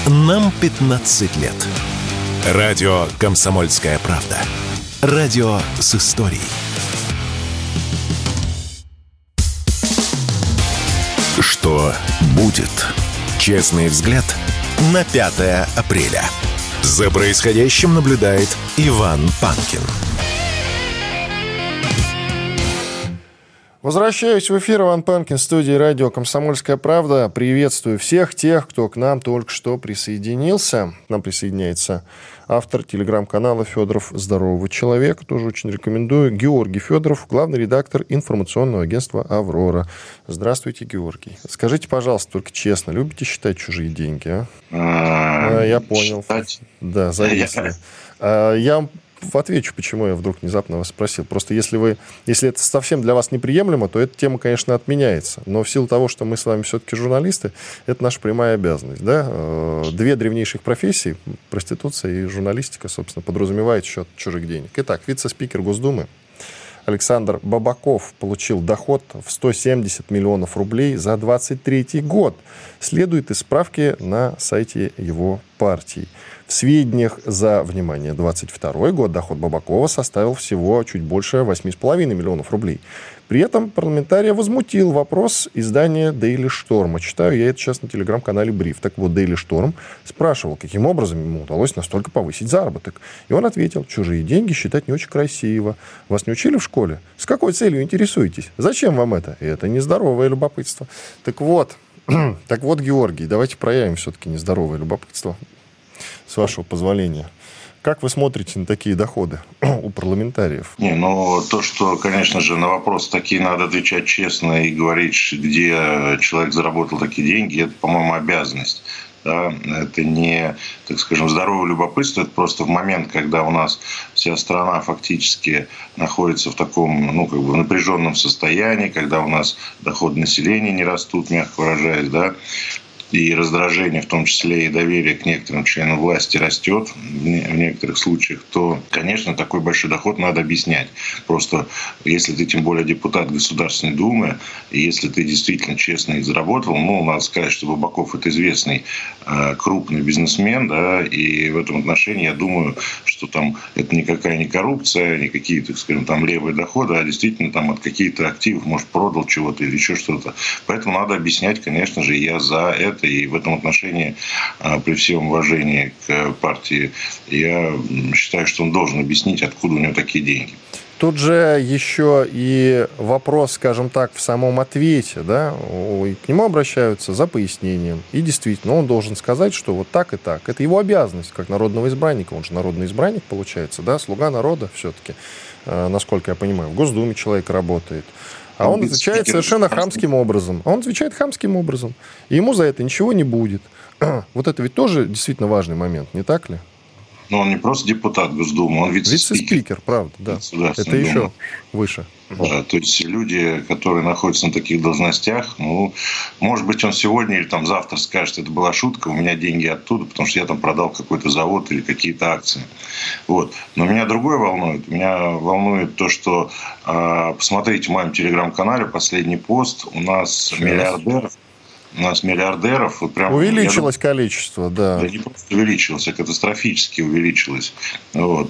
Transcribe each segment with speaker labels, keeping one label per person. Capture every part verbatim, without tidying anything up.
Speaker 1: Нам пятнадцать лет. Радио «Комсомольская правда». Радио с историей. Что будет? Честный взгляд на пятое апреля. За происходящим наблюдает Иван Панкин.
Speaker 2: Возвращаюсь в эфир. Иван Панкин, студии радио «Комсомольская правда». Приветствую всех тех, кто к нам только что присоединился. К нам присоединяется автор телеграм-канала «Федоров. Здорового человека». Тоже очень рекомендую. Георгий Федоров, главный редактор информационного агентства «Аврора». Здравствуйте, Георгий. Скажите, пожалуйста, только честно, любите считать чужие деньги, а? а я понял. Считать? Да, зависли. Я вам отвечу, почему я вдруг внезапно вас спросил. Просто если вы, если это совсем для вас неприемлемо, то эта тема, конечно, отменяется. Но в силу того, что мы с вами все-таки журналисты, это наша прямая обязанность. Да? Две древнейших профессии, проституция и журналистика, собственно, подразумевают счет чужих денег. Итак, вице-спикер Госдумы Александр Бабаков получил доход в сто семьдесят миллионов рублей за двадцать третий год. Следует из справки на сайте его партии. В сведениях за, внимание, двадцать второй год доход Бабакова составил всего чуть больше восемь с половиной миллионов рублей. При этом парламентария возмутил вопрос издания Daily Storm. Читаю я это сейчас на телеграм-канале Бриф. Так вот, Daily Storm спрашивал, каким образом ему удалось настолько повысить заработок. И он ответил: чужие деньги считать не очень красиво. Вас не учили в школе? С какой целью интересуетесь? Зачем вам это? И это нездоровое любопытство. Так вот, так вот, Георгий, давайте проявим все-таки нездоровое любопытство. С вашего позволения. Как вы смотрите на такие доходы у парламентариев?
Speaker 3: Не, ну, то, что, конечно же, на вопросы такие надо отвечать честно и говорить, где человек заработал такие деньги, это, по-моему, обязанность. Да? Это не, так скажем, здоровое любопытство, это просто в момент, когда у нас вся страна фактически находится в таком, ну, как бы в напряженном состоянии, когда у нас доходы населения не растут, мягко выражаясь, да, и раздражение, в том числе и доверие к некоторым членам власти растет в некоторых случаях, то, конечно, такой большой доход надо объяснять. Просто если ты, тем более, депутат Государственной Думы, и если ты действительно честно их заработал, ну, надо сказать, что Бабаков – это известный крупный бизнесмен, да, и в этом отношении я думаю, что там это никакая не коррупция, не какие-то, так скажем, там левые доходы, а действительно там от каких-то активов, может, продал чего-то или еще что-то. Поэтому надо объяснять, конечно же, я за это. И в этом отношении, при всем уважении к партии, я считаю, что он должен объяснить, откуда у него такие деньги.
Speaker 2: Тут же еще и вопрос, скажем так, в самом ответе, да, к нему обращаются за пояснением. И действительно, он должен сказать, что вот так и так. Это его обязанность, как народного избранника. Он же народный избранник, получается, да, слуга народа все-таки, насколько я понимаю. В Госдуме человек работает. А он отвечает совершенно хамским образом. А он отвечает хамским образом. И ему за это ничего не будет. Вот это ведь тоже действительно важный момент, не так ли?
Speaker 3: Но он не просто депутат Госдумы, он вице-спикер.
Speaker 2: Вице-спикер, правда, да. Это еще выше.
Speaker 3: Да, то есть люди, которые находятся на таких должностях, ну, может быть, он сегодня или там завтра скажет, это была шутка, у меня деньги оттуда, потому что я там продал какой-то завод или какие-то акции. Вот. Но меня другое волнует. Меня волнует то, что, посмотрите, в моем телеграм-канале последний пост, у нас миллиардеров. У нас миллиардеров... Вот прям,
Speaker 2: увеличилось
Speaker 3: думаю,
Speaker 2: количество, да.
Speaker 3: Да не просто увеличилось, а катастрофически увеличилось. Вот.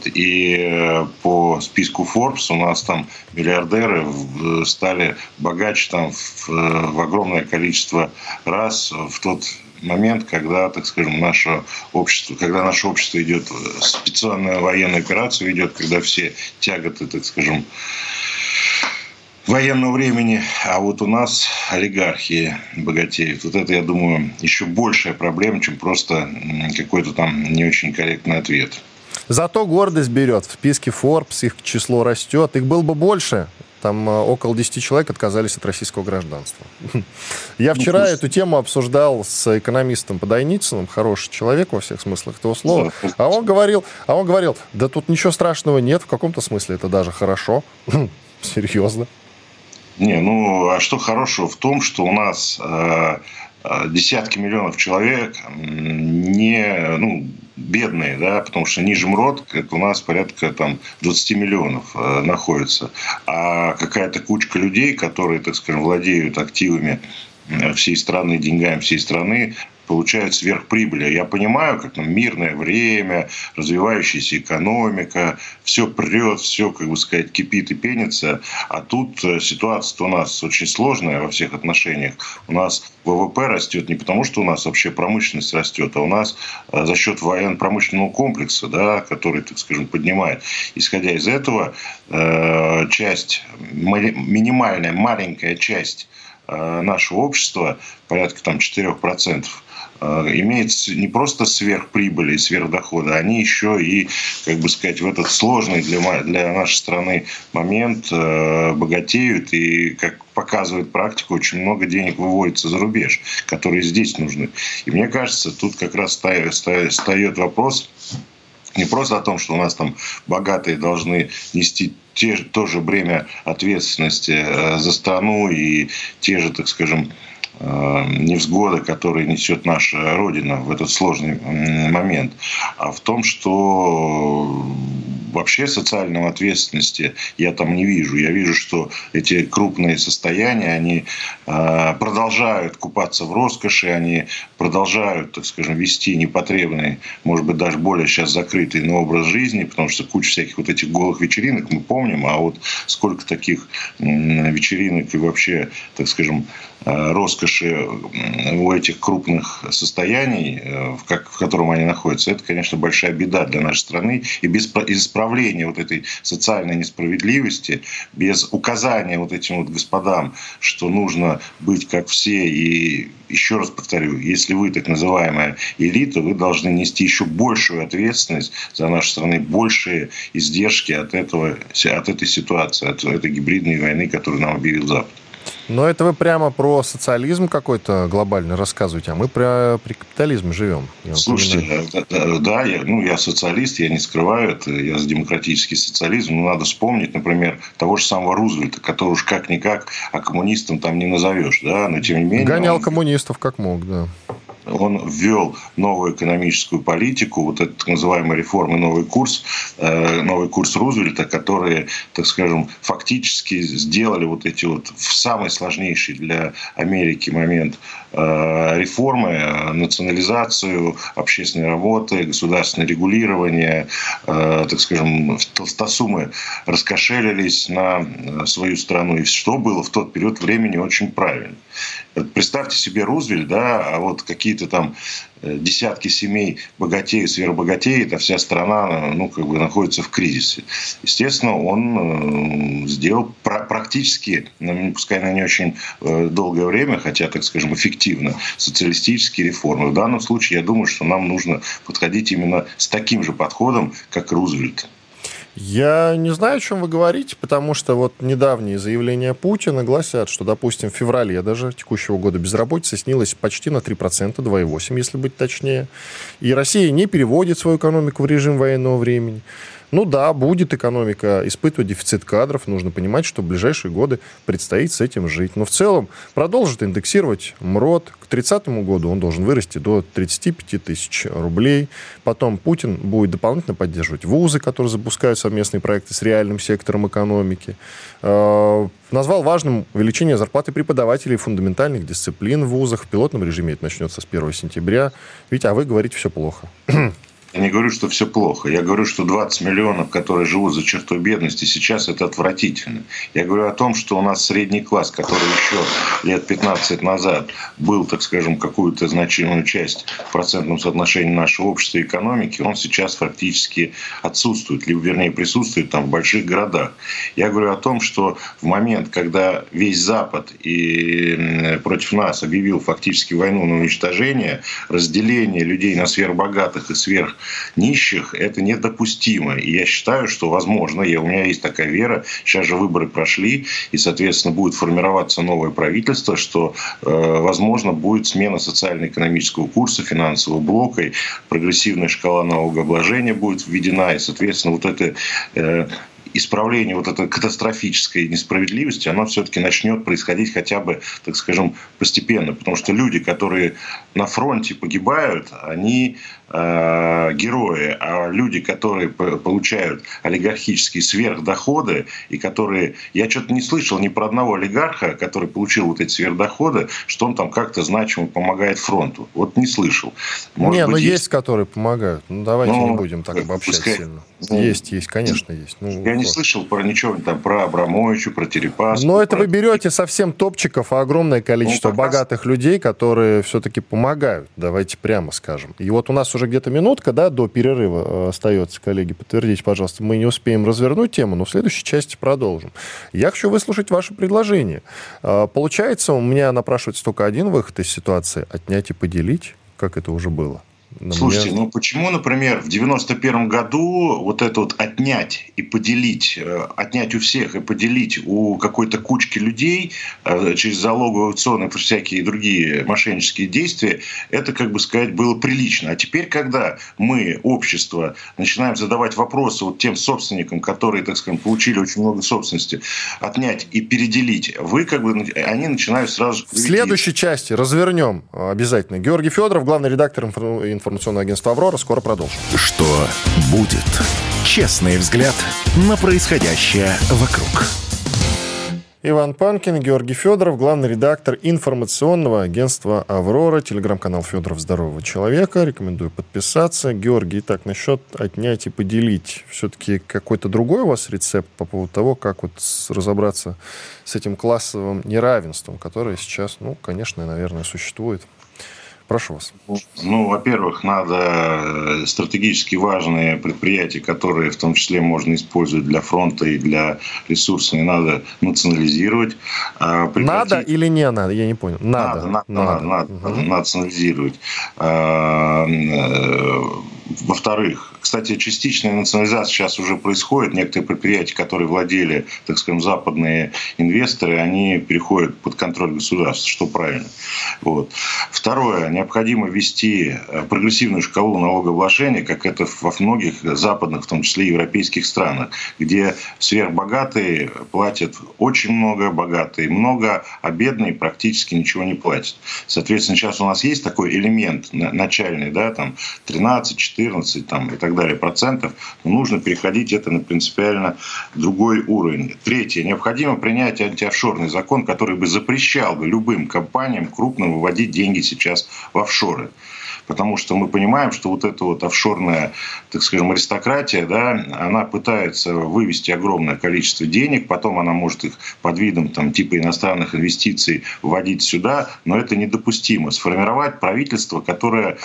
Speaker 3: И по списку Forbes у нас там миллиардеры стали богаче там в, в огромное количество раз в тот момент, когда, так скажем, наше общество, когда наше общество идет, специальную военную операцию идет, когда все тяготы, так скажем, военного времени, а вот у нас олигархи богатеют. Вот это, я думаю, еще большая проблема, чем просто какой-то там не очень корректный ответ.
Speaker 2: Зато гордость берет. В списке Forbes их число растет. Их было бы больше. Там около десяти человек отказались от российского гражданства. Я вчера ну, эту тему обсуждал с экономистом Подойницыным, хороший человек во всех смыслах этого слова. А он говорил, а он говорил, да тут ничего страшного нет, в каком-то смысле это даже хорошо. Серьезно.
Speaker 3: Не, ну, а что хорошего в том, что у нас э, десятки миллионов человек не, ну, бедные, да, потому что ниже МРОТ это у нас порядка там двадцать миллионов э, находится. А какая-то кучка людей, которые, так скажем, владеют активами всей страны, деньгами всей страны, получают сверхприбыли. Я понимаю, как там мирное время, развивающаяся экономика, все прет, все, как бы сказать, кипит и пенится. А тут ситуация у нас очень сложная во всех отношениях. У нас ВВП растет не потому, что у нас вообще промышленность растет, а у нас за счет военно-промышленного комплекса, да, который, так скажем, поднимает. Исходя из этого, часть, минимальная, маленькая часть нашего общества, порядка там четыре процента, имеет не просто сверхприбыли и сверхдоходы, они еще и, как бы сказать, в этот сложный для, для нашей страны момент богатеют. И, как показывает практика, очень много денег выводится за рубеж, которые здесь нужны. И мне кажется, тут как раз встает вопрос не просто о том, что у нас там богатые должны нести те, то же бремя ответственности за страну и те же, так скажем, невзгоды, которые несет наша Родина в этот сложный момент, а в том, что вообще социальной ответственности я там не вижу. Я вижу, что эти крупные состояния, они продолжают купаться в роскоши, они продолжают, так скажем, вести непотребный, может быть, даже более сейчас закрытый, но образ жизни, потому что куча всяких вот этих голых вечеринок мы помним, а вот сколько таких вечеринок и вообще, так скажем, роскоши у этих крупных состояний, в, как, в котором они находятся, это, конечно, большая беда для нашей страны. И без исправления вот этой социальной несправедливости, без указания вот этим вот господам, что нужно быть как все, и еще раз повторю, если вы так называемая элита, вы должны нести еще большую ответственность за нашу страну, большие издержки от, этого, от этой ситуации, от этой гибридной войны, которую нам объявил Запад.
Speaker 2: Но это вы прямо про социализм какой-то глобальный рассказываете, а мы про, при капитализме живем.
Speaker 3: Слушайте, да, да я, ну, я социалист, я не скрываю это, я за демократический социализм, но надо вспомнить, например, того же самого Рузвельта, который уж как-никак, а коммунистом там не назовешь, да, но тем не менее...
Speaker 2: Гонял
Speaker 3: он...
Speaker 2: коммунистов как мог, да.
Speaker 3: Он ввел новую экономическую политику, вот эту так называемую реформу, новый курс, э, новый курс Рузвельта, которые, так скажем, фактически сделали вот эти вот в самый сложнейший для Америки момент э, реформы, национализацию общественной работы, государственное регулирование, э, так скажем, толстосумы раскошелились на свою страну, и что было в тот период времени очень правильно. Представьте себе Рузвельт, да, а вот какие-то там десятки семей богатеют, сверхбогатеют, а вся страна, ну, как бы находится в кризисе. Естественно, он сделал практически, пускай на не очень долгое время, хотя, так скажем, эффективно, социалистические реформы. В данном случае, я думаю, что нам нужно подходить именно с таким же подходом, как Рузвельт.
Speaker 2: Я не знаю, о чем вы говорите, потому что вот недавние заявления Путина гласят, что, допустим, в феврале даже текущего года безработица снизилась почти на три процента, два целых восемь десятых, если быть точнее. И Россия не переводит свою экономику в режим военного времени. Ну да, будет экономика испытывать дефицит кадров. Нужно понимать, что в ближайшие годы предстоит с этим жить. Но в целом продолжит индексировать МРОТ. К тридцатому году он должен вырасти до тридцати пяти тысяч рублей. Потом Путин будет дополнительно поддерживать вузы, которые запускают совместные проекты с реальным сектором экономики. Назвал важным увеличение зарплаты преподавателей фундаментальных дисциплин в вузах. В пилотном режиме это начнется с первого сентября. Ведь, а вы говорите, все плохо.
Speaker 3: Я не говорю, что все плохо. Я говорю, что двадцать миллионов, которые живут за чертой бедности, сейчас это отвратительно. Я говорю о том, что у нас средний класс, который еще лет пятнадцать назад был, так скажем, какую-то значимую часть в процентном соотношении нашего общества и экономики, он сейчас фактически отсутствует, либо, вернее, присутствует там в больших городах. Я говорю о том, что в момент, когда весь Запад и против нас объявил фактически войну на уничтожение, разделение людей на сверхбогатых и сверх нищих, это недопустимо. И я считаю, что возможно, я, у меня есть такая вера, сейчас же выборы прошли, и, соответственно, будет формироваться новое правительство, что, э, возможно, будет смена социально-экономического курса, финансового блока, и прогрессивная шкала налогообложения будет введена, и, соответственно, вот это... Э, исправление вот этой катастрофической несправедливости, оно все-таки начнет происходить хотя бы, так скажем, постепенно. Потому что люди, которые на фронте погибают, они э, герои. А люди, которые получают олигархические сверхдоходы, и которые... Я что-то не слышал ни про одного олигарха, который получил вот эти сверхдоходы, что он там как-то значимо помогает фронту. Вот не слышал. Может
Speaker 2: не,
Speaker 3: быть,
Speaker 2: ну есть...
Speaker 3: есть,
Speaker 2: которые помогают. Ну, давайте
Speaker 3: ну,
Speaker 2: не будем так обобщать
Speaker 3: пускай...
Speaker 2: сильно.
Speaker 3: Ну,
Speaker 2: есть, есть, конечно, есть. Ну,
Speaker 3: я
Speaker 2: вот.
Speaker 3: не слышал про ничего там, про Абрамовича, про Терепаску.
Speaker 2: Но это
Speaker 3: про...
Speaker 2: вы берете совсем топчиков, а огромное количество
Speaker 3: ну,
Speaker 2: богатых раз... людей, которые все-таки помогают, давайте прямо скажем. И вот у нас уже где-то минутка, да, до перерыва остается, коллеги, подтвердите, пожалуйста. Мы не успеем развернуть тему, но в следующей части продолжим. Я хочу выслушать ваше предложение. Получается, у меня напрашивается только один выход из ситуации – отнять и поделить, как это уже было. На
Speaker 3: Слушайте,
Speaker 2: меня...
Speaker 3: ну почему, например, в девяносто первом году вот это вот отнять и поделить, отнять у всех и поделить у какой-то кучки людей через залоговые аукционы и всякие другие мошеннические действия, это, как бы сказать, было прилично. А теперь, когда мы, общество, начинаем задавать вопросы вот тем собственникам, которые, так сказать, получили очень много собственности, отнять и переделить, вы как бы, они начинают сразу...
Speaker 2: В следующей части развернем обязательно. Георгий Федоров, главный редактор информационного информационное агентство «Аврора». Скоро продолжим.
Speaker 1: Что будет? Честный взгляд на происходящее вокруг.
Speaker 2: Иван Панкин, Георгий Федоров, главный редактор информационного агентства «Аврора», телеграм-канал «Федоров. Здорового человека». Рекомендую подписаться. Георгий, итак, насчет отнять и поделить. Все-таки какой-то другой у вас рецепт по поводу того, как вот разобраться с этим классовым неравенством, которое сейчас, ну, конечно, наверное, существует? Прошу вас.
Speaker 3: Ну, во-первых, надо стратегически важные предприятия, которые в том числе можно использовать для фронта и для ресурсов, надо национализировать. Прекратить...
Speaker 2: Надо или не надо? Я не понял. Надо.
Speaker 3: Надо, надо, надо, надо,
Speaker 2: угу.
Speaker 3: надо национализировать. Во-вторых, кстати, частичная национализация сейчас уже происходит. Некоторые предприятия, которые владели, так скажем, западные инвесторы, они переходят под контроль государства, что правильно. Вот. Второе. Необходимо ввести прогрессивную шкалу налогообложения, как это во многих западных, в том числе европейских странах, где сверхбогатые платят очень много, богатые много, а бедные практически ничего не платят. Соответственно, сейчас у нас есть такой элемент начальный, да, там тринадцать, четырнадцать там, и так далее процентов, но нужно переходить это на принципиально другой уровень. Третье. Необходимо принять антиофшорный закон, который бы запрещал бы любым компаниям крупным выводить деньги сейчас в офшоры. Потому что мы понимаем, что вот эта вот офшорная, так скажем, аристократия, да, она пытается вывести огромное количество денег, потом она может их под видом там, типа иностранных инвестиций вводить сюда, но это недопустимо. Сформировать правительство, которое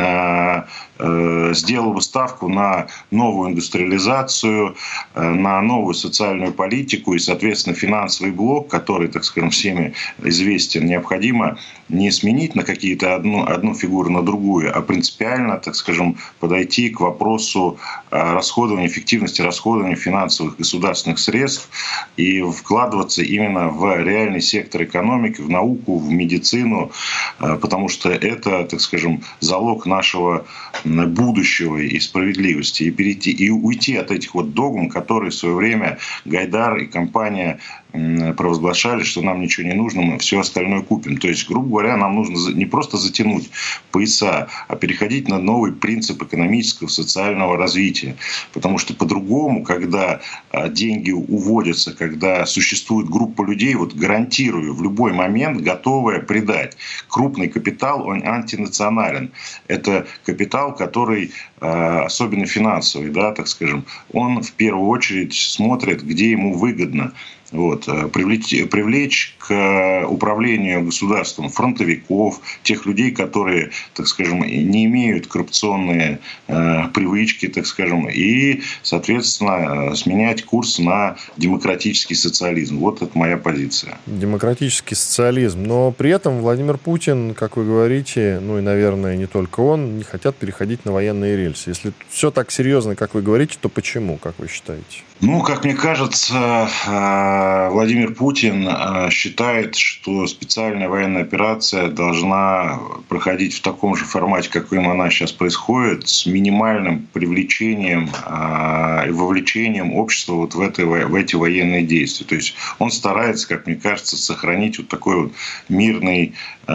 Speaker 3: э, э, сделало бы ставку на новую индустриализацию, э, на новую социальную политику и, соответственно, финансовый блок, который, так скажем, всеми известен, необходимо не сменить на какие-то одну, одну фигуру на другую, а принципиально, так скажем, подойти к вопросу расходования, эффективности расходования финансовых государственных средств и вкладываться именно в реальный сектор экономики, в науку, в медицину, потому что это, так скажем, залог нашего будущего и справедливости. И перейти, и уйти от этих вот догм, которые в свое время Гайдар и компания провозглашали, что нам ничего не нужно, мы все остальное купим. То есть, грубо говоря, нам нужно не просто затянуть пояса, а переходить на новый принцип экономического, социального развития. Потому что по-другому, когда деньги уводятся, когда существует группа людей, вот гарантирую, в любой момент готовая предать. Крупный капитал, он антинационален. Это капитал, который, особенно финансовый, да, так скажем, он в первую очередь смотрит, где ему выгодно. Вот, привлечь, привлечь к управлению государством фронтовиков, тех людей, которые, так скажем, не имеют коррупционные э, привычки, так скажем, и, соответственно, сменять курс на демократический социализм. Вот это моя позиция.
Speaker 2: Демократический социализм. Но при этом Владимир Путин, как вы говорите, ну и, наверное, не только он, не хотят переходить на военные рельсы. Если все так серьезно, как вы говорите, то почему, как вы считаете?
Speaker 3: Ну, как мне кажется, Владимир Путин считает, что специальная военная операция должна проходить в таком же формате, каким она сейчас происходит, с минимальным привлечением и вовлечением общества вот в, это, в эти военные действия. То есть он старается, как мне кажется, сохранить вот такой вот мирный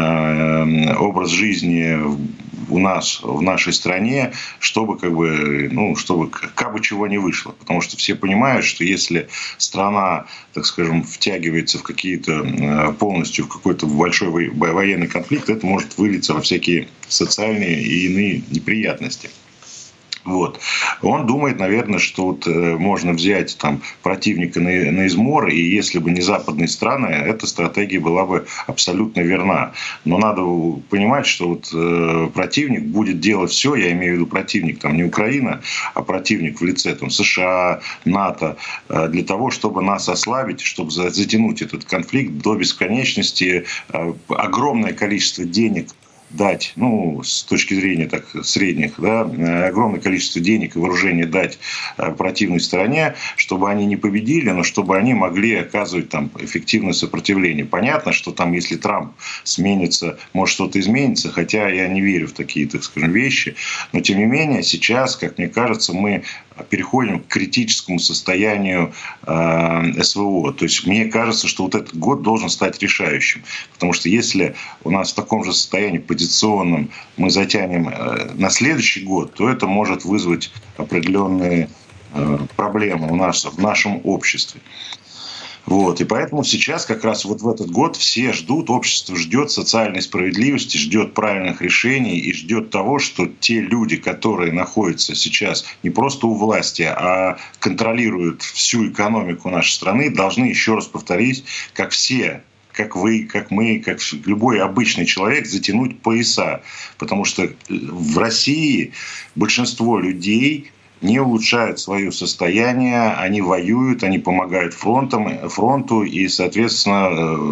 Speaker 3: образ жизни у нас, в нашей стране, чтобы как бы, ну, чтобы как бы чего не вышло. Потому что все понимают, что если страна, так скажем, втягивается в какие-то полностью в какой-то большой военный конфликт, это может вылиться во всякие социальные и иные неприятности. Вот. Он думает, наверное, что вот можно взять там противника на, на измор, и если бы не западные страны, эта стратегия была бы абсолютно верна. Но надо понимать, что вот э, противник будет делать все, я имею в виду противник, там не Украина, а противник в лице там, США, НАТО, э, для того, чтобы нас ослабить, чтобы затянуть этот конфликт до бесконечности, э, огромное количество денег дать, ну, с точки зрения так, средних, да, огромное количество денег и вооружения дать противной стороне, чтобы они не победили, но чтобы они могли оказывать там эффективное сопротивление. Понятно, что там, если Трамп сменится, может что-то изменится, хотя я не верю в такие, так скажем, вещи, но тем не менее сейчас, как мне кажется, мы переходим к критическому состоянию э, СВО. То есть мне кажется, что вот этот год должен стать решающим. Потому что если у нас в таком же состоянии позиционном мы затянем э, на следующий год, то это может вызвать определенные э, проблемы у нас в нашем обществе. Вот. И поэтому сейчас как раз вот в этот год все ждут, общество ждет социальной справедливости, ждет правильных решений и ждет того, что те люди, которые находятся сейчас не просто у власти, а контролируют всю экономику нашей страны, должны, еще раз повторить, как все, как вы, как мы, как любой обычный человек, затянуть пояса. Потому что в России большинство людей не улучшают свое состояние, они воюют, они помогают фронтам, фронту, и, соответственно,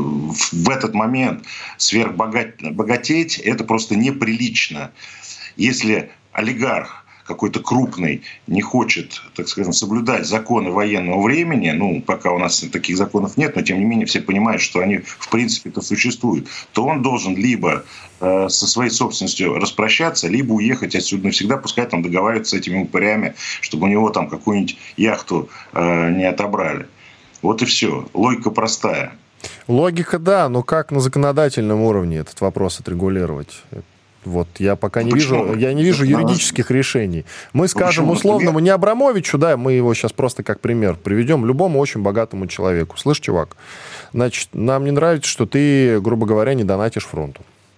Speaker 3: в этот момент сверхбогатеть – это просто неприлично. Если олигарх какой-то крупный не хочет, так скажем, соблюдать законы военного времени, ну, пока у нас таких законов нет, но тем не менее все понимают, что они в принципе-то существуют, то он должен либо э, со своей собственностью распрощаться, либо уехать отсюда навсегда, пускай там договариваться с этими упырями, чтобы у него там какую-нибудь яхту э, не отобрали. Вот и все. Логика простая.
Speaker 2: Логика, да, но как на законодательном уровне этот вопрос отрегулировать? Вот я пока не Почему? вижу, я не вижу юридических решений. Мы скажем Почему? условному не Абрамовичу, да, мы его сейчас просто как пример приведем, любому очень богатому человеку. Слышь, чувак, значит, нам не нравится, что ты, грубо говоря, не донатишь фронту.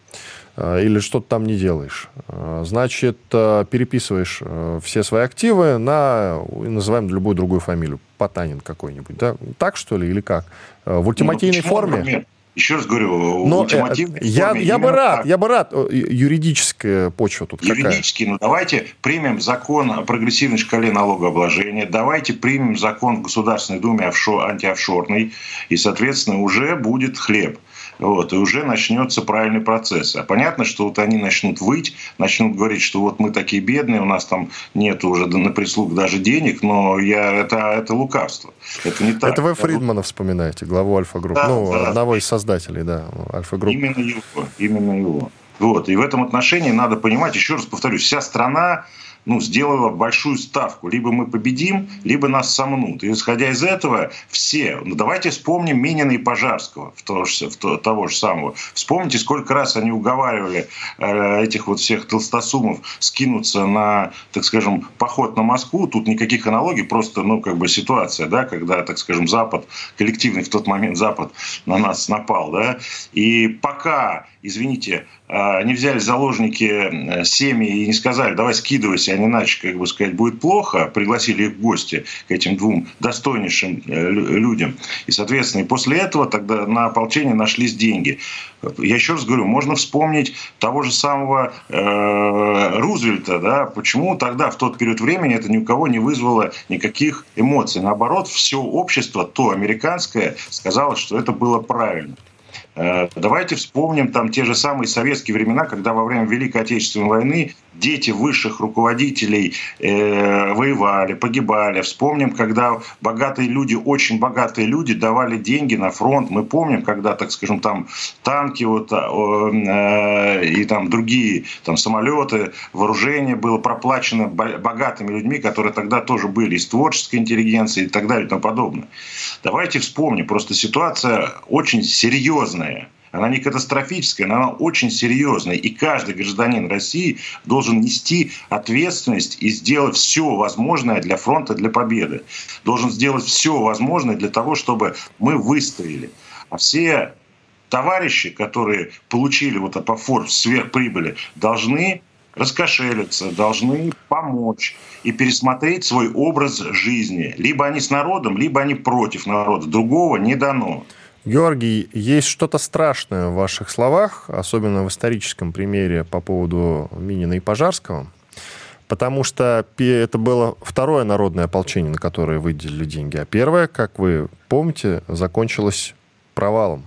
Speaker 2: Или что-то там не делаешь. Значит, переписываешь все свои активы на, называем любую другую фамилию. Потанин какой-нибудь, да? Так, что ли, или как? В ультимативной ну, форме? Например?
Speaker 3: Еще раз говорю,
Speaker 2: Но я, я бы рад, так. я бы рад. Юридическая почва тут
Speaker 3: Юридически,
Speaker 2: какая?
Speaker 3: Ну давайте примем закон о прогрессивной шкале налогообложения, давайте примем закон в Государственной Думе офшор, антиофшорный, и, соответственно, уже будет хлеб. Вот, и уже начнется правильный процесс. А понятно, что вот они начнут выть, начнут говорить, что вот мы такие бедные, у нас там нет уже на прислуг даже денег, но я, это, это лукавство. Это не так.
Speaker 2: Это вы Фридмана вспоминаете, главу Альфа-групп, да, ну, да. одного из создателей, да, Альфа-групп.
Speaker 3: Именно его, именно его. Вот, и в этом отношении надо понимать, еще раз повторюсь, вся страна ну, сделала большую ставку. Либо мы победим, либо нас сомнут. И исходя из этого, все... Ну, давайте вспомним Минина и Пожарского, в того, же, в то, того же самого. Вспомните, сколько раз они уговаривали э, этих вот всех толстосумов скинуться на, так скажем, поход на Москву. Тут никаких аналогий, просто, ну, как бы ситуация, да, когда, так скажем, Запад, коллективный в тот момент Запад на нас напал, да. И пока, извините, не взяли заложники семьи и не сказали, давай скидывайся, а иначе, как бы сказать, будет плохо, пригласили их в гости к этим двум достойнейшим людям. И, соответственно, и после этого тогда на ополчение нашлись деньги. Я еще раз говорю, можно вспомнить того же самого э, Рузвельта, да, почему тогда, в тот период времени, это ни у кого не вызвало никаких эмоций. Наоборот, все общество, то американское, сказало, что это было правильно. Давайте вспомним там те же самые советские времена, когда во время Великой Отечественной войны дети высших руководителей э, воевали, погибали. Вспомним, когда богатые люди, очень богатые люди давали деньги на фронт. Мы помним, когда, так скажем, там танки вот, э, и там другие там, самолеты, вооружение было проплачено богатыми людьми, которые тогда тоже были из творческой интеллигенции и так далее и тому подобное. Давайте вспомним. Просто ситуация очень серьезная. Она не катастрофическая, но она очень серьезная. И каждый гражданин России должен нести ответственность и сделать все возможное для фронта, для победы. Должен сделать все возможное для того, чтобы мы выстояли. А все товарищи, которые получили вот по форс сверхприбыли, должны раскошелиться, должны помочь и пересмотреть свой образ жизни. Либо они с народом, либо они против народа. Другого не дано.
Speaker 2: Георгий, есть что-то страшное в ваших словах, особенно в историческом примере по поводу Минина и Пожарского, потому что это было второе народное ополчение, на которое выделили деньги, а первое, как вы помните, закончилось провалом.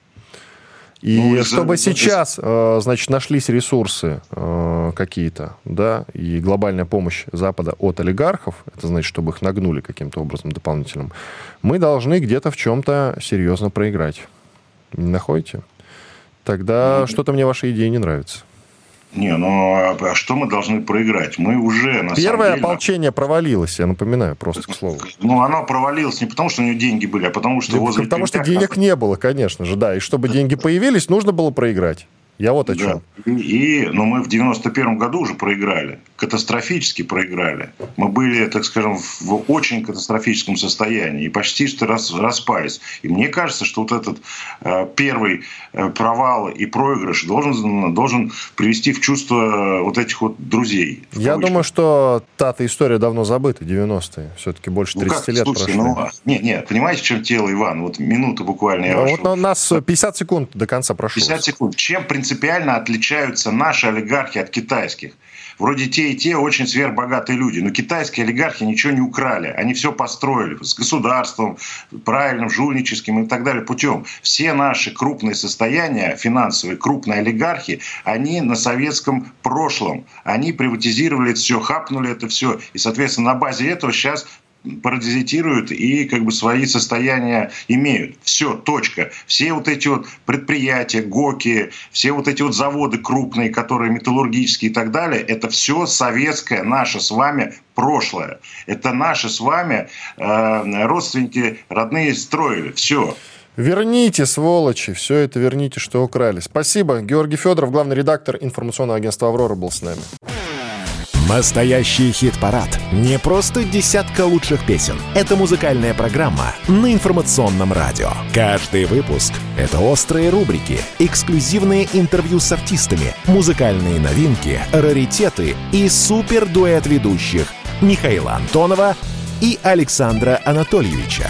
Speaker 2: И ну, чтобы за... сейчас, значит, нашлись ресурсы какие-то, да, и глобальная помощь Запада от олигархов, это значит, чтобы их нагнули каким-то образом дополнительным, мы должны где-то в чем-то серьезно проиграть. Не находите? Тогда ну, что-то мне ваша идея не нравится.
Speaker 3: Не, ну а что мы должны проиграть? Мы уже на
Speaker 2: Первое
Speaker 3: самом деле...
Speaker 2: ополчение провалилось, я напоминаю, просто к слову.
Speaker 3: Ну, оно провалилось не потому, что у него деньги были, а потому, что...
Speaker 2: возле потому что денег не было, конечно же, да. И чтобы деньги появились, нужно было проиграть. Я вот о чем.
Speaker 3: Да. И, и, но мы в девяносто первом году уже проиграли. Катастрофически проиграли. Мы были, так скажем, в очень катастрофическом состоянии. И почти что рас, распались. И мне кажется, что вот этот э, первый э, провал и проигрыш должен, должен привести в чувство вот этих вот друзей.
Speaker 2: Я думаю, что та-то история давно забыта, девяностые. Все-таки больше тридцати ну, лет
Speaker 3: слушайте,
Speaker 2: прошло.
Speaker 3: Ну, нет, нет, понимаете, в чем дело, Иван? Вот минута буквально. Я
Speaker 2: вот у нас пятьдесят секунд до конца прошло.
Speaker 3: пятьдесят секунд. Чем принципиально отличаются наши олигархи от китайских? Вроде те и те очень сверхбогатые люди, но китайские олигархи ничего не украли. Они все построили с государством, правильным, жульническим и так далее путем. Все наши крупные состояния, финансовые, крупные олигархи, они на советском прошлом. Они приватизировали это все, хапнули это все. И, соответственно, на базе этого сейчас паразитируют и как бы свои состояния имеют. Все, точка. Все вот эти вот предприятия, ГОКи, все вот эти вот заводы крупные, которые металлургические и так далее, это все советское, наше с вами прошлое. Это наши с вами э, родственники родные строили. Все.
Speaker 2: Верните, сволочи, все это верните, что украли. Спасибо. Георгий Федоров, главный редактор информационного агентства «Аврора», был с нами.
Speaker 1: Настоящий хит-парад. Не просто десятка лучших песен. Это музыкальная программа на информационном радио. Каждый выпуск — это острые рубрики, эксклюзивные интервью с артистами, музыкальные новинки, раритеты и супердуэт ведущих Михаила Антонова и Александра Анатольевича.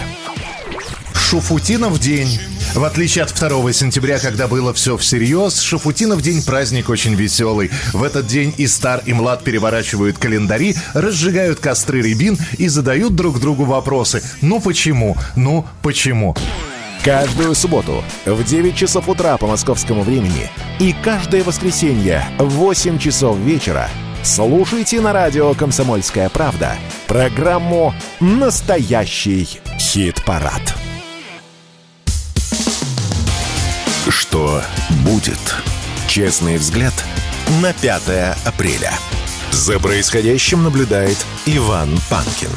Speaker 4: Шуфутинов день. В отличие от второго сентября, когда было все всерьез, Шуфутинов день — праздник очень веселый. В этот день и стар, и млад переворачивают календари, разжигают костры рябин и задают друг другу вопросы. Ну почему? Ну почему?
Speaker 1: Каждую субботу в девять часов утра по московскому времени и каждое воскресенье в восемь часов вечера слушайте на радио «Комсомольская правда» программу «Настоящий хит-парад». Что будет? Честный взгляд на пятое апреля. За происходящим наблюдает Иван Панкин.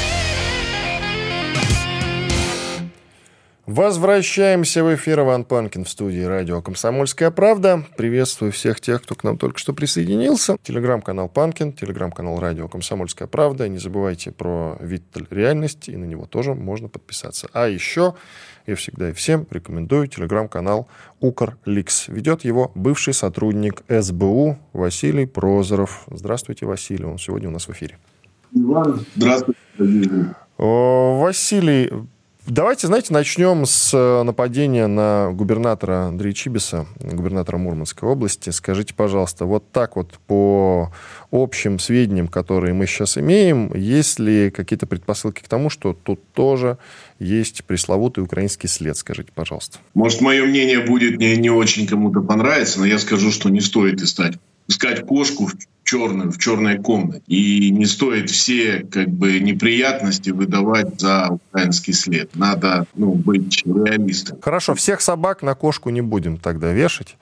Speaker 2: Возвращаемся в эфир. Иван Панкин в студии радио «Комсомольская правда». Приветствую всех тех, кто к нам только что присоединился. Телеграм-канал Панкин, телеграм-канал радио «Комсомольская правда». Не забывайте про Виттель Реальность, и на него тоже можно подписаться. А еще я всегда и всем рекомендую телеграм-канал Укрликс. Ведет его бывший сотрудник эс бэ у Василий Прозоров. Здравствуйте, Василий. Он сегодня у нас в эфире.
Speaker 5: Иван, здравствуйте.
Speaker 2: О, Василий, давайте, знаете, начнем с нападения на губернатора Андрея Чибиса, губернатора Мурманской области. Скажите, пожалуйста, вот так вот по общим сведениям, которые мы сейчас имеем, есть ли какие-то предпосылки к тому, что тут тоже есть пресловутый украинский след? Скажите, пожалуйста.
Speaker 5: Может, мое мнение будет не, не очень кому-то понравиться, но я скажу, что не стоит искать, искать кошку в черную, в черной комнате. И не стоит все как бы неприятности выдавать за украинский след. Надо ну, быть реалистом.
Speaker 2: Хорошо, всех собак на кошку не будем тогда вешать.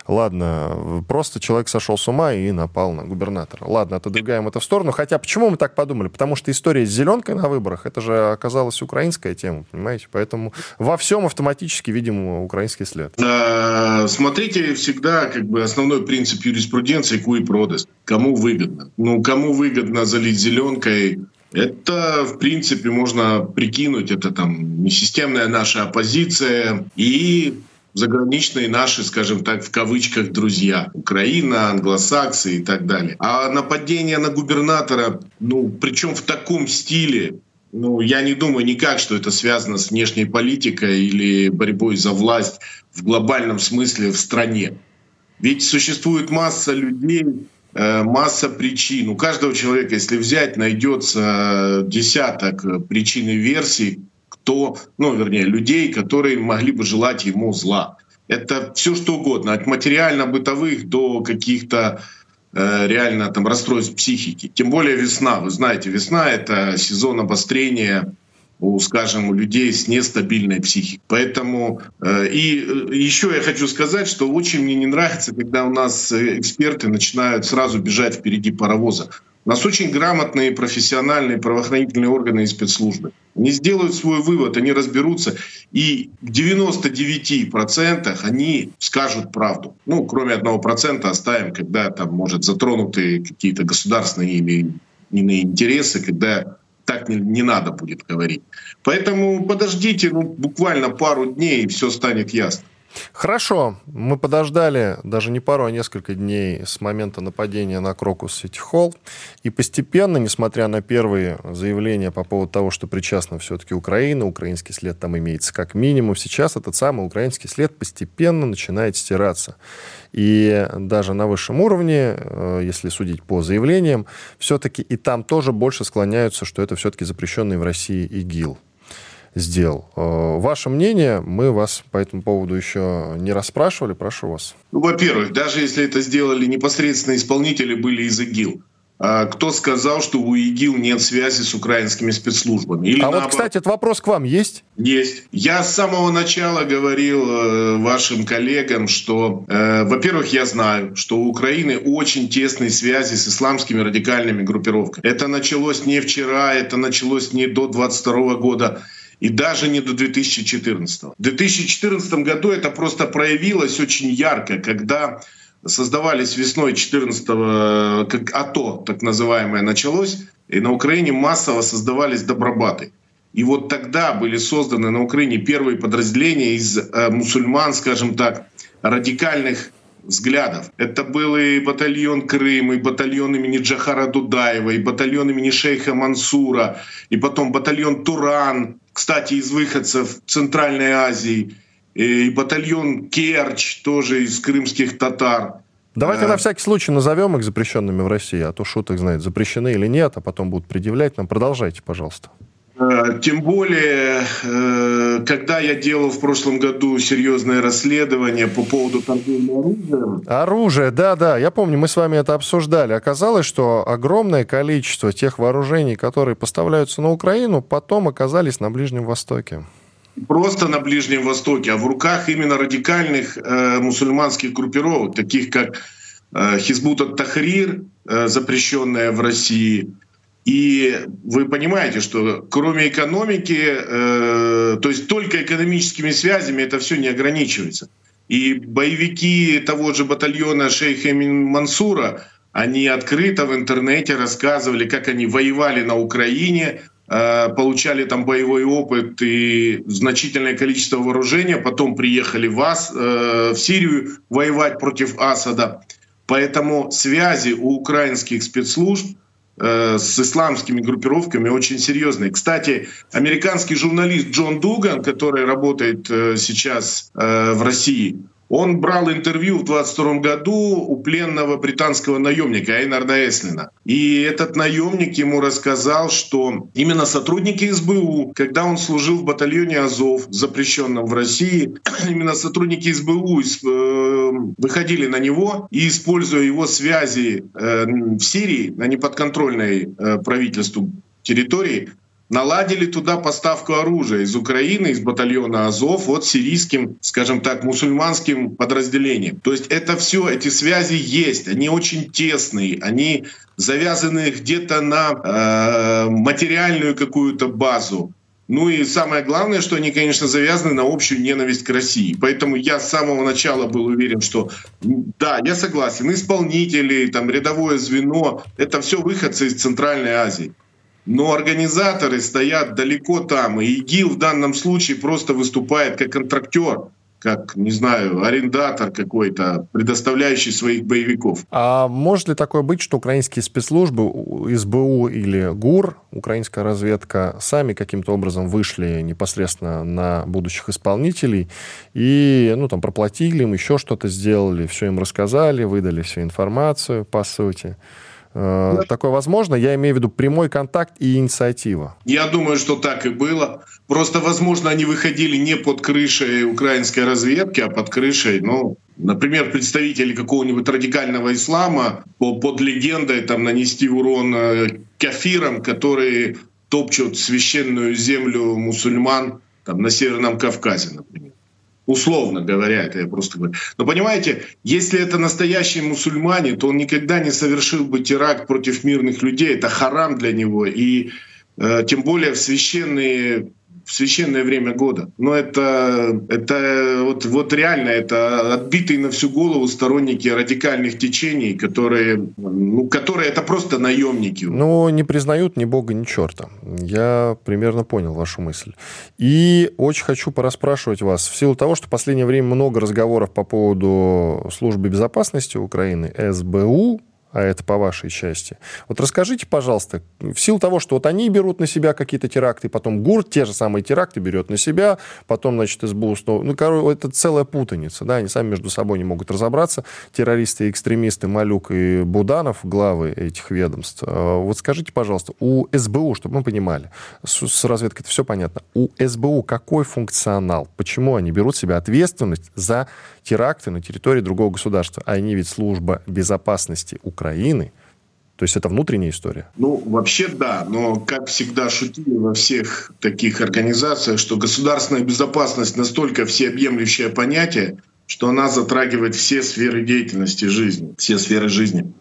Speaker 2: Ладно, просто человек сошел с ума и напал на губернатора. Ладно, отодвигаем это в сторону. Хотя почему мы так подумали? Потому что история с зеленкой на выборах, это же оказалась украинская тема, понимаете? Поэтому во всем автоматически видим украинский след.
Speaker 5: А, смотрите, всегда как бы основной принцип юриспруденции cui prodest. Кому выгодно? Ну, кому выгодно залить зеленкой? Это, в принципе, можно прикинуть, это там несистемная наша оппозиция и заграничные наши, скажем так, в кавычках, друзья. Украина, англосаксы и так далее. А нападение на губернатора, ну, причем в таком стиле, ну, я не думаю никак, что это связано с внешней политикой или борьбой за власть в глобальном смысле в стране. Ведь существует масса людей, масса причин. У каждого человека, если взять, найдется десяток причин и версий, кто, ну, вернее, людей, которые могли бы желать ему зла. Это все что угодно, от материально-бытовых до каких-то э, реально там расстройств психики. Тем более весна. Вы знаете, весна — это сезон обострения у, скажем, у людей с нестабильной психикой. Поэтому э, и э, еще я хочу сказать, что очень мне не нравится, когда у нас эксперты начинают сразу бежать впереди паровоза. У нас очень грамотные, профессиональные правоохранительные органы и спецслужбы. Они сделают свой вывод, они разберутся, и в девяноста девяти процентах они скажут правду. Ну, кроме одного процента оставим, когда там, может, затронуты какие-то государственные или иные интересы, когда так не, не надо будет говорить. Поэтому подождите, ну, буквально пару дней, и все станет ясно.
Speaker 2: Хорошо, мы подождали даже не пару, а несколько дней с момента нападения на Крокус Сити Холл. И постепенно, несмотря на первые заявления по поводу того, что причастна все-таки Украина, украинский след там имеется как минимум, сейчас этот самый украинский след постепенно начинает стираться. И даже на высшем уровне, если судить по заявлениям, все-таки и там тоже больше склоняются, что это все-таки запрещенный в России ИГИЛ сделал. Ваше мнение, мы вас по этому поводу еще не расспрашивали, прошу вас.
Speaker 5: Ну, во-первых, даже если это сделали непосредственно исполнители, были из ИГИЛ. А кто сказал, что у ИГИЛ нет связи с украинскими спецслужбами? Или
Speaker 2: а
Speaker 5: наоборот?
Speaker 2: Вот, кстати, этот вопрос к вам есть?
Speaker 5: Есть. Я с самого начала говорил э, вашим коллегам, что, э, во-первых, я знаю, что у Украины очень тесные связи с исламскими радикальными группировками. Это началось не вчера, это началось не до двадцать второго года. И даже не до две тысячи четырнадцатого. В две тысячи четырнадцатом году это просто проявилось очень ярко, когда создавались весной две тысячи четырнадцатого, как АТО так называемое началось, и на Украине массово создавались добробаты. И вот тогда были созданы на Украине первые подразделения из э, мусульман, скажем так, радикальных взглядов. Это был и батальон Крым, и батальон имени Джохара Дудаева, и батальон имени шейха Мансура, и потом батальон Туран, кстати, из выходцев Центральной Азии, и батальон Керчь, тоже из крымских татар.
Speaker 2: Давайте
Speaker 5: а...
Speaker 2: на всякий случай назовем их запрещенными в России, а то шуток знает, запрещены или нет, а потом будут предъявлять нам. Продолжайте, пожалуйста.
Speaker 5: Тем более, когда я делал в прошлом году серьезное расследование по поводу торговли оружием.
Speaker 2: Оружие, да-да, я помню, мы с вами это обсуждали. Оказалось, что огромное количество тех вооружений, которые поставляются на Украину, потом оказались на Ближнем Востоке.
Speaker 5: Просто на Ближнем Востоке, а в руках именно радикальных э, мусульманских группировок, таких как э, Хизбут ат-Тахрир, э, запрещенная в России. И вы понимаете, что кроме экономики, э, то есть только экономическими связями это все не ограничивается. И боевики того же батальона шейха Мансура, они открыто в интернете рассказывали, как они воевали на Украине, э, получали там боевой опыт и значительное количество вооружения, потом приехали в, Ас, э, в Сирию воевать против Асада. Поэтому связи у украинских спецслужб с исламскими группировками очень серьезные. Кстати, американский журналист Джон Дуган, который работает сейчас в России, Он брал интервью в двадцать втором году у пленного британского наемника Эйнарда Эслина. И этот наемник ему рассказал, что именно сотрудники СБУ, когда он служил в батальоне Азов, запрещенном в России, именно сотрудники СБУ выходили на него и, используя его связи в Сирии, на неподконтрольной правительству территории, наладили туда поставку оружия из Украины, из батальона Азов, вот сирийским, скажем так, мусульманским подразделениям. То есть это все, эти связи есть, они очень тесные, они завязаны где-то на э, материальную какую-то базу. Ну и самое главное, что они, конечно, завязаны на общую ненависть к России. Поэтому я с самого начала был уверен, что да, я согласен, исполнители, там, рядовое звено — это все выходцы из Центральной Азии. Но организаторы стоят далеко там, и ИГИЛ в данном случае просто выступает как контрактер, как, не знаю, арендатор какой-то, предоставляющий своих боевиков.
Speaker 2: А может ли такое быть, что украинские спецслужбы, СБУ или ГУР, украинская разведка, сами каким-то образом вышли непосредственно на будущих исполнителей и, ну, там, проплатили им, еще что-то сделали, все им рассказали, выдали всю информацию, по сути? Да. Такое возможно? Я имею в виду прямой контакт и инициатива.
Speaker 5: Я думаю, что так и было. Просто, возможно, они выходили не под крышей украинской разведки, а под крышей, ну, например, представители какого-нибудь радикального ислама под легендой там нанести урон кафирам, которые топчут священную землю мусульман там, на Северном Кавказе, например. Условно говоря, это я просто говорю. Но понимаете, если это настоящие мусульмане, то он никогда не совершил бы теракт против мирных людей. Это харам для него. И э, тем более в священные... в священное время года. Но это, это вот, вот реально это отбитые на всю голову сторонники радикальных течений, которые, ну, которые это просто наемники.
Speaker 2: Ну, не признают ни бога, ни черта. Я примерно понял вашу мысль. И очень хочу порасспрашивать вас. В силу того, что в последнее время много разговоров по поводу службы безопасности Украины, СБУ, а это по вашей части. Вот расскажите, пожалуйста, в силу того, что вот они берут на себя какие-то теракты, потом ГУР те же самые теракты берет на себя, потом, значит, СБУ снова... Ну, короче, это целая путаница, да, они сами между собой не могут разобраться, террористы и экстремисты Малюк и Буданов, главы этих ведомств. Вот скажите, пожалуйста, у СБУ, чтобы мы понимали, с, с разведкой это все понятно, у СБУ какой функционал? Почему они берут себе ответственность за теракты на территории другого государства? А они ведь служба безопасности Украины. То есть это внутренняя история?
Speaker 5: Ну, вообще да. Но, как всегда шутили во всех таких организациях, что государственная безопасность настолько всеобъемлющее понятие, что она затрагивает все сферы деятельности жизни, все сферы жизни.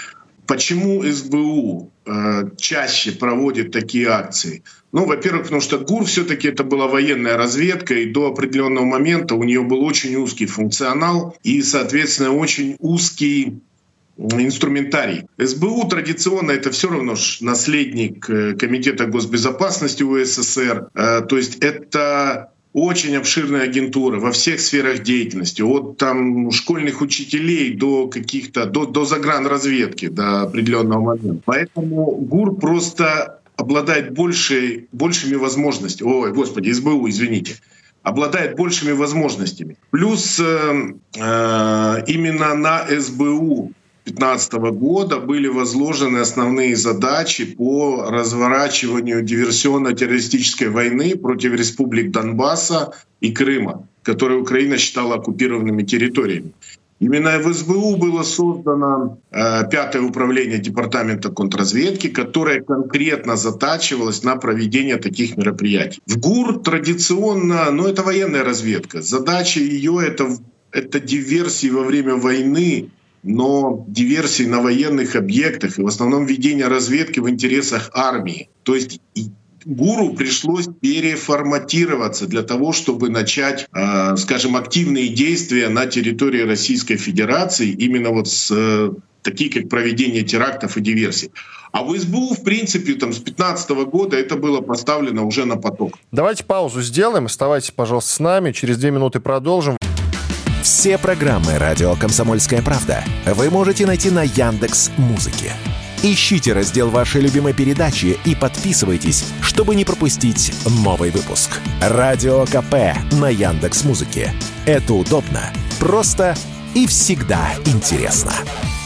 Speaker 5: Почему СБУ э, чаще проводит такие акции? Ну, во-первых, потому что ГУР все-таки это была военная разведка, и до определенного момента у нее был очень узкий функционал и, соответственно, очень узкий инструментарий. СБУ традиционно это все равно ж наследник Комитета госбезопасности УССР, э, то есть это очень обширная агентура во всех сферах деятельности, от там школьных учителей до каких-то, до, до загранразведки до определенного момента. Поэтому ГУР просто обладает большей, большими возможностями. Ой, господи, СБУ, извините. обладает большими возможностями. Плюс э, э, именно на СБУ две тысячи пятнадцатого года были возложены основные задачи по разворачиванию диверсионно-террористической войны против республик Донбасса и Крыма, которые Украина считала оккупированными территориями. Именно в СБУ было создано э, пятое управление департамента контрразведки, которое конкретно затачивалось на проведение таких мероприятий. В ГУР традиционно, ну это военная разведка. Задача ее это, это диверсии во время войны, но диверсии на военных объектах и в основном ведение разведки в интересах армии. То есть ГУРу пришлось переформатироваться для того, чтобы начать, э, скажем, активные действия на территории Российской Федерации, именно вот с, э, такие как проведение терактов и диверсий. А в СБУ, в принципе, там, с две тысячи пятнадцатого года это было поставлено уже на поток.
Speaker 2: Давайте паузу сделаем. Оставайтесь, пожалуйста, с нами. Через две минуты продолжим.
Speaker 1: Все программы «Радио Комсомольская правда» вы можете найти на Яндекс.Музыке. Ищите раздел вашей любимой передачи и подписывайтесь, чтобы не пропустить новый выпуск. Радио КП на Яндекс.Музыке. Это удобно, Просто и всегда интересно.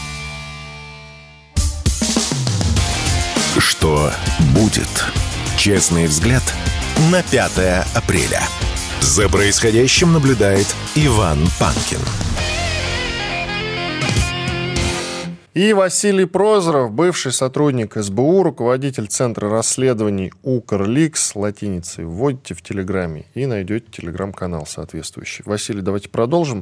Speaker 1: Что будет? Честный взгляд на пятое апреля. За происходящим наблюдает Иван Панкин.
Speaker 2: И Василий Прозоров, бывший сотрудник эс бэ у, руководитель Центра расследований Укрликс, латиницей вводите в Телеграме и найдете Телеграм-канал соответствующий. Василий, давайте продолжим.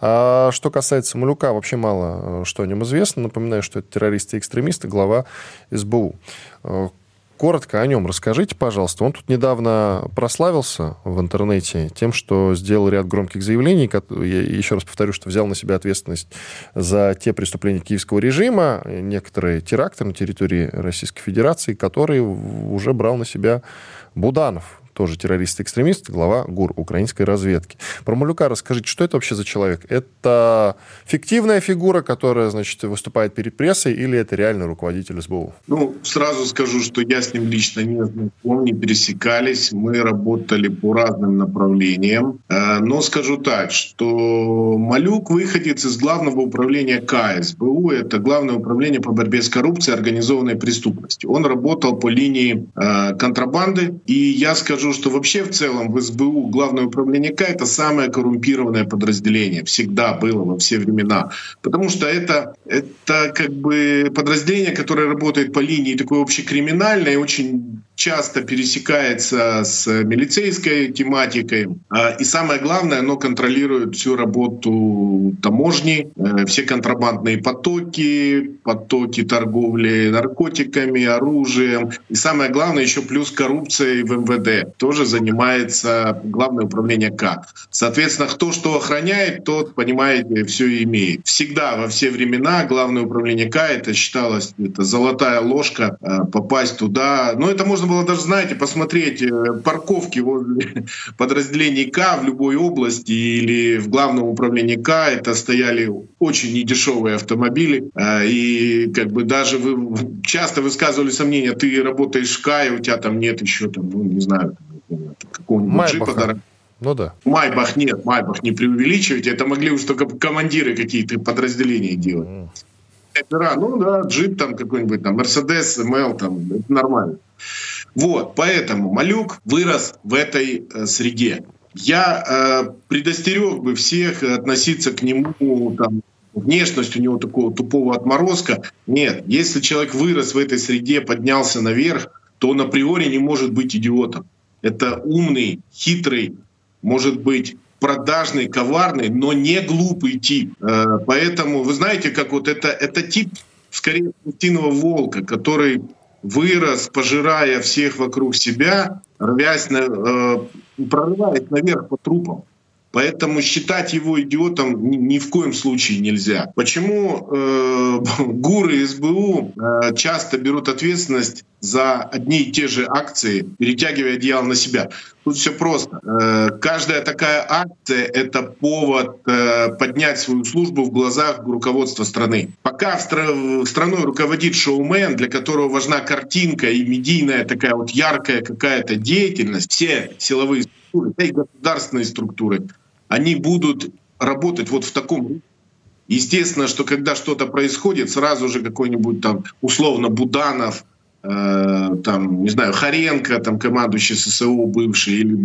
Speaker 2: А что касается Малюка, вообще мало что о нем известно. Напоминаю, что это террорист и экстремист, и глава эс бэ у. Коротко о нем расскажите, пожалуйста. Он тут недавно прославился в интернете тем, что сделал ряд громких заявлений. Я еще раз повторю, что взял на себя ответственность за те преступления киевского режима, некоторые теракты на территории Российской Федерации, которые уже брал на себя Буданов, тоже террорист-экстремист, глава ГУР, украинской разведки. Про Малюка расскажите, что это вообще за человек? Это фиктивная фигура, которая, значит, выступает перед прессой, или это реальный руководитель эс бэ у?
Speaker 5: Ну, сразу скажу, что я с ним лично не знаком, не пересекались. Мы работали по разным направлениям. Но скажу так, что Малюк выходец из Главного управления ка эс бэ у. Это Главное управление по борьбе с коррупцией и организованной преступностью. Он работал по линии контрабанды. И я скажу, что вообще в целом в эс бэ у Главное управление К это самое коррумпированное подразделение. Всегда было во все времена. Потому что это, это как бы подразделение, которое работает по линии такой общекриминальной, очень часто пересекается с милицейской тематикой. И самое главное, оно контролирует всю работу таможни, все контрабандные потоки, потоки торговли наркотиками, оружием. И самое главное, еще плюс коррупцией в эм вэ дэ. Тоже занимается Главное управление К. Соответственно, кто что охраняет, тот, понимаете, все и имеет. Всегда, во все времена, Главное управление К, это считалось это золотая ложка, попасть туда. Но это можно было даже, знаете, посмотреть парковки возле подразделений К в любой области или в Главном управлении К. Это стояли очень недешевые автомобили. И как бы даже вы часто высказывали сомнения, ты работаешь в К, и у тебя там нет еще, там, ну, не знаю, какого-нибудь джипа дорогого.
Speaker 2: Ну да.
Speaker 5: Майбах нет, Майбах не преувеличивайте. Это могли уж только командиры какие-то подразделения делать. Mm. Это, ну да, джип там какой-нибудь, там, Мерседес, эм эл, там, это нормально. Вот, поэтому Малюк вырос в этой э, среде. Я э, предостерег бы всех относиться к нему, там, внешность у него такого тупого отморозка. Нет, если человек вырос в этой среде, поднялся наверх, то он априори не может быть идиотом. Это умный, хитрый, может быть, продажный, коварный, но не глупый тип. Поэтому, вы знаете, как вот это, это тип, скорее, пустынного волка, который вырос, пожирая всех вокруг себя, рвясь, на, прорываясь наверх по трупам. Поэтому считать его идиотом ни, ни в коем случае нельзя. Почему э, ГУР и эс бэ у э, часто берут ответственность за одни и те же акции, перетягивая одеяло на себя? Тут все просто. Э, каждая такая акция — это повод э, поднять свою службу в глазах руководства страны. Пока в стра- страной руководит шоумен, для которого важна картинка и медийная такая вот яркая какая-то деятельность, все силовые структуры, да и государственные структуры, они будут работать вот в таком. Естественно, что когда что-то происходит, сразу же какой-нибудь там условно Буданов, э, там, не знаю, Харенко, там, командующий эс эс о бывший, или,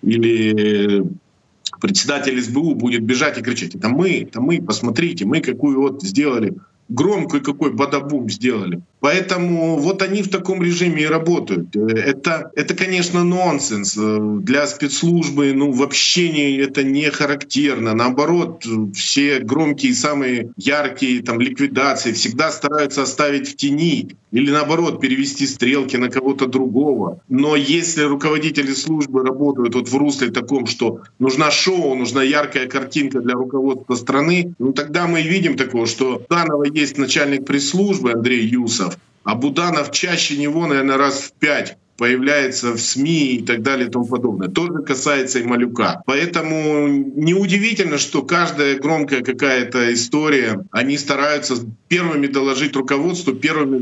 Speaker 5: или председатель эс бэ у будет бежать и кричать: это мы, это мы, посмотрите, мы какую вот сделали, громкую какой бадабум сделали. Поэтому вот они в таком режиме и работают. Это, это, конечно, нонсенс. Для спецслужбы ну, вообще не, это не характерно. Наоборот, все громкие, самые яркие там, ликвидации всегда стараются оставить в тени или, наоборот, перевести стрелки на кого-то другого. Но если руководители службы работают вот в русле таком, что нужна шоу, нужна яркая картинка для руководства страны, ну тогда мы видим такого, что Буданова есть начальник пресс-службы Андрей Юсов, а Буданов чаще него, наверное, раз в пять появляется в СМИ и так далее и тому подобное. То же касается и Малюка. Поэтому неудивительно, что каждая громкая какая-то история, они стараются первыми доложить руководству, первыми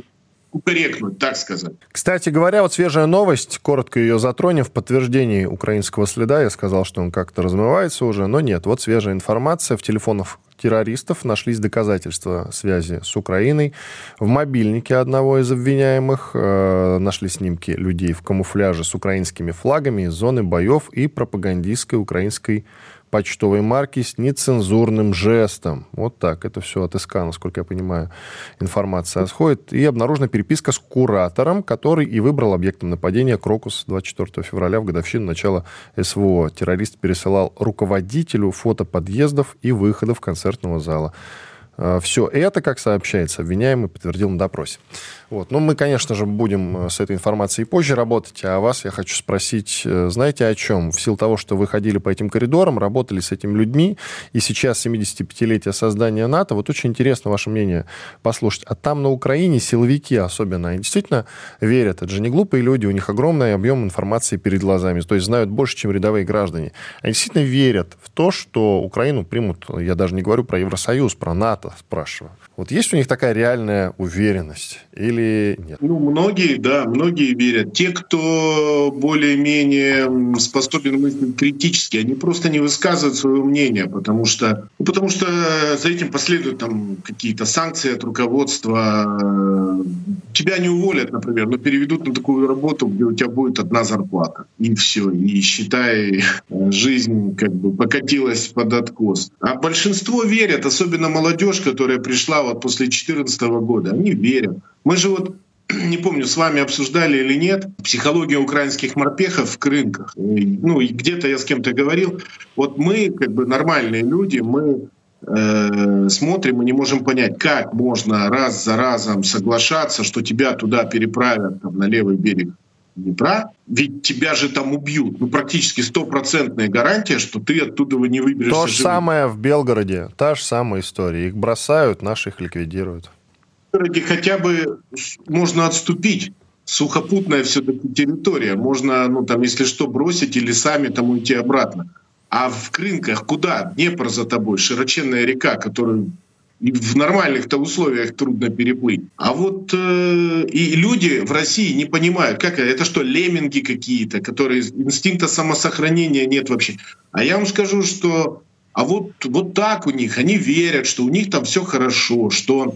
Speaker 5: укорректнуть, так сказать.
Speaker 2: Кстати говоря, вот свежая новость, коротко ее затронем, в подтверждении украинского следа. Я сказал, что он как-то размывается уже, но нет. Вот свежая информация. В телефонах террористов нашлись доказательства связи с Украиной. В мобильнике одного из обвиняемых э, нашли снимки людей в камуфляже с украинскими флагами из зоны боев и пропагандистской украинской почтовой марки с нецензурным жестом. Вот так. Это все от СК, насколько я понимаю, информация сходит. И обнаружена переписка с куратором, который и выбрал объектом нападения Крокус двадцать четвёртого февраля в годовщину начала СВО. Террорист пересылал руководителю фото подъездов и выходов концертного зала. Все это, как сообщается, обвиняемый подтвердил на допросе. Вот. Ну, мы, конечно же, будем с этой информацией позже работать, а вас я хочу спросить, знаете о чем? В силу того, что вы ходили по этим коридорам, работали с этими людьми, и сейчас семидесятипятилетие создания НАТО, вот очень интересно ваше мнение послушать. А там на Украине силовики особенно, они действительно верят, это же не глупые люди, у них огромный объем информации перед глазами, то есть знают больше, чем рядовые граждане. Они действительно верят в то, что Украину примут, я даже не говорю про Евросоюз, про НАТО, спрашиваю. Вот есть у них такая реальная уверенность или нет?
Speaker 5: Ну, многие, да, многие верят. Те, кто более-менее способен мыслить критически, они просто не высказывают свое мнение, потому что, ну, потому что за этим последуют там какие-то санкции от руководства. Тебя не уволят, например, но переведут на такую работу, где у тебя будет одна зарплата. И все. И считай, жизнь как бы покатилась под откос. А большинство верят, особенно молодежь, которая пришла вот после две тысячи четырнадцатого года, они верят. Мы же вот, не помню, с вами обсуждали или нет, психология украинских морпехов в рынках. Ну, и где-то я с кем-то говорил. Вот мы, как бы нормальные люди, мы э, смотрим и не можем понять, как можно раз за разом соглашаться, что тебя туда переправят там, на левый берег Днепра, ведь тебя же там убьют. Ну, практически стопроцентная гарантия, что ты оттуда не выберешься.
Speaker 2: То же живым. Самое в Белгороде. Та же самая история. Их бросают, наших ликвидируют.
Speaker 5: В Белгороде хотя бы можно отступить. Сухопутная все-таки территория. Можно, ну, там, если что, бросить или сами там уйти обратно. А в Крынках куда? Днепр за тобой, широченная река, которую и в нормальных-то условиях трудно переплыть. А вот э, и люди в России не понимают, как это, это что, лемминги какие-то, которые инстинкта самосохранения нет вообще. А я вам скажу, что а вот, вот так у них, они верят, что у них там все хорошо, что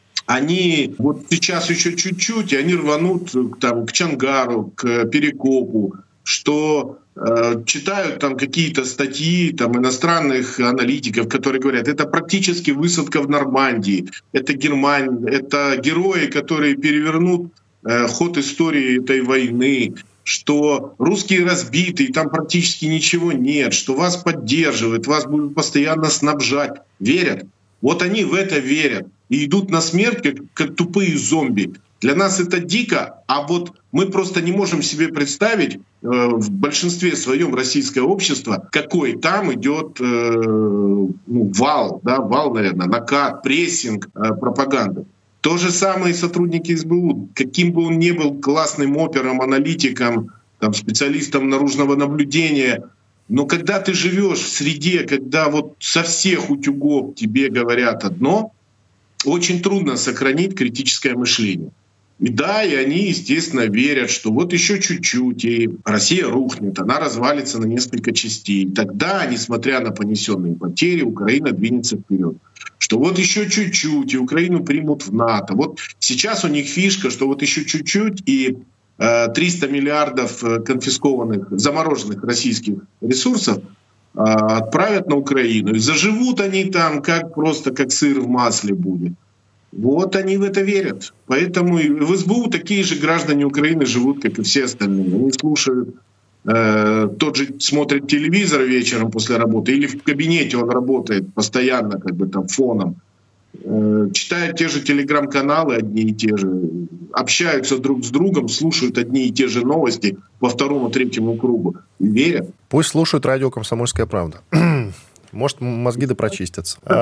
Speaker 5: они вот сейчас еще чуть-чуть, и они рванут там, к Чангару, к Перекопу, что э, читают там какие-то статьи там, иностранных аналитиков, которые говорят, это практически высадка в Нормандии, это Германия, это герои, которые перевернут э, ход истории этой войны, что русские разбиты, и там практически ничего нет, что вас поддерживают, вас будут постоянно снабжать. Верят. Вот они в это верят и идут на смерть, как, как тупые зомби. Для нас это дико, а вот мы просто не можем себе представить э, в большинстве своем российское общество, какой там идет э, ну, вал, да, вал, наверное, накат, прессинг э, пропаганды. То же самое и сотрудники СБУ. Каким бы он ни был классным опером, аналитиком, там, специалистом наружного наблюдения, но когда ты живешь в среде, когда вот со всех утюгов тебе говорят одно, очень трудно сохранить критическое мышление. И да, и они, естественно, верят, что вот еще чуть-чуть, и Россия рухнет, она развалится на несколько частей. И тогда, несмотря на понесенные потери, Украина двинется вперед. Что вот еще чуть-чуть, и Украину примут в НАТО. Вот сейчас у них фишка, что вот еще чуть-чуть, и э, триста миллиардов конфискованных, замороженных российских ресурсов э, отправят на Украину. И заживут они там как просто как сыр в масле будет. Вот они в это верят. Поэтому и в СБУ такие же граждане Украины живут, как и все остальные. Они слушают, э, тот же смотрит телевизор вечером после работы, или в кабинете он работает постоянно, как бы там фоном. Э, читают те же телеграм-каналы, одни и те же. Общаются друг с другом, слушают одни и те же новости по второму, третьему кругу. И верят.
Speaker 2: Пусть слушают радио «Комсомольская правда». Может, мозги да прочистятся. А,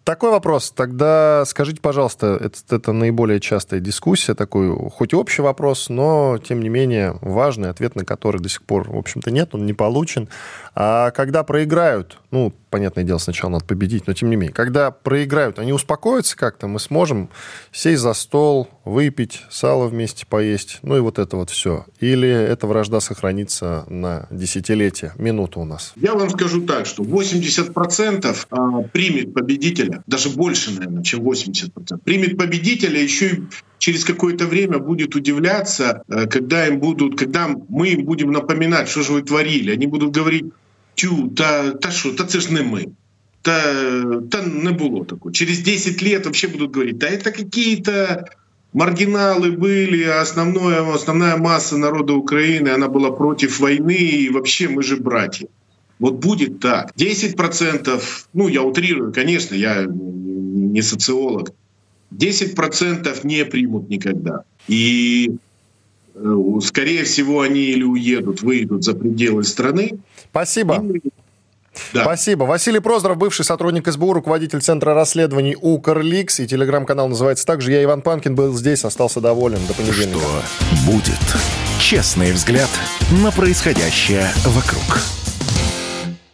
Speaker 2: Такой вопрос. Тогда скажите, пожалуйста, это, это наиболее частая дискуссия, такой, хоть и общий вопрос, но, тем не менее, важный, ответ на который до сих пор, в общем-то, нет, он не получен. А когда проиграют, ну, понятное дело, сначала надо победить, но, тем не менее, когда проиграют, они успокоятся как-то, мы сможем сесть за стол, выпить, сало вместе поесть, ну и вот это вот все. Или эта вражда сохранится на десятилетия? Минута у нас.
Speaker 5: Я вам скажу так, что восемьдесят процентов примет победителя, даже больше, наверное, чем восемьдесят процентов, примет победителя, еще и через какое-то время будет удивляться, когда им будут, когда мы им будем напоминать, что же вы творили. Они будут говорить: тю, та, та що, та це ж не ми. Та, та не було такого. Через десять лет вообще будут говорить: да это какие-то маргиналы были, а основное, основная масса народа Украины, она была против войны, и вообще мы же братья. Вот будет так. десять процентов, ну я утрирую, конечно, я не социолог, десять процентов не примут никогда. И скорее всего они или уедут, выйдут за пределы страны.
Speaker 2: Спасибо.
Speaker 5: И... Да.
Speaker 2: Спасибо. Василий Прозоров, бывший сотрудник эс бэ у, руководитель Центра расследований Укрликс, и телеграм-канал называется также. Я, Иван Панкин, был здесь, остался доволен. До понедельника.
Speaker 1: Что будет? Честный взгляд на происходящее вокруг.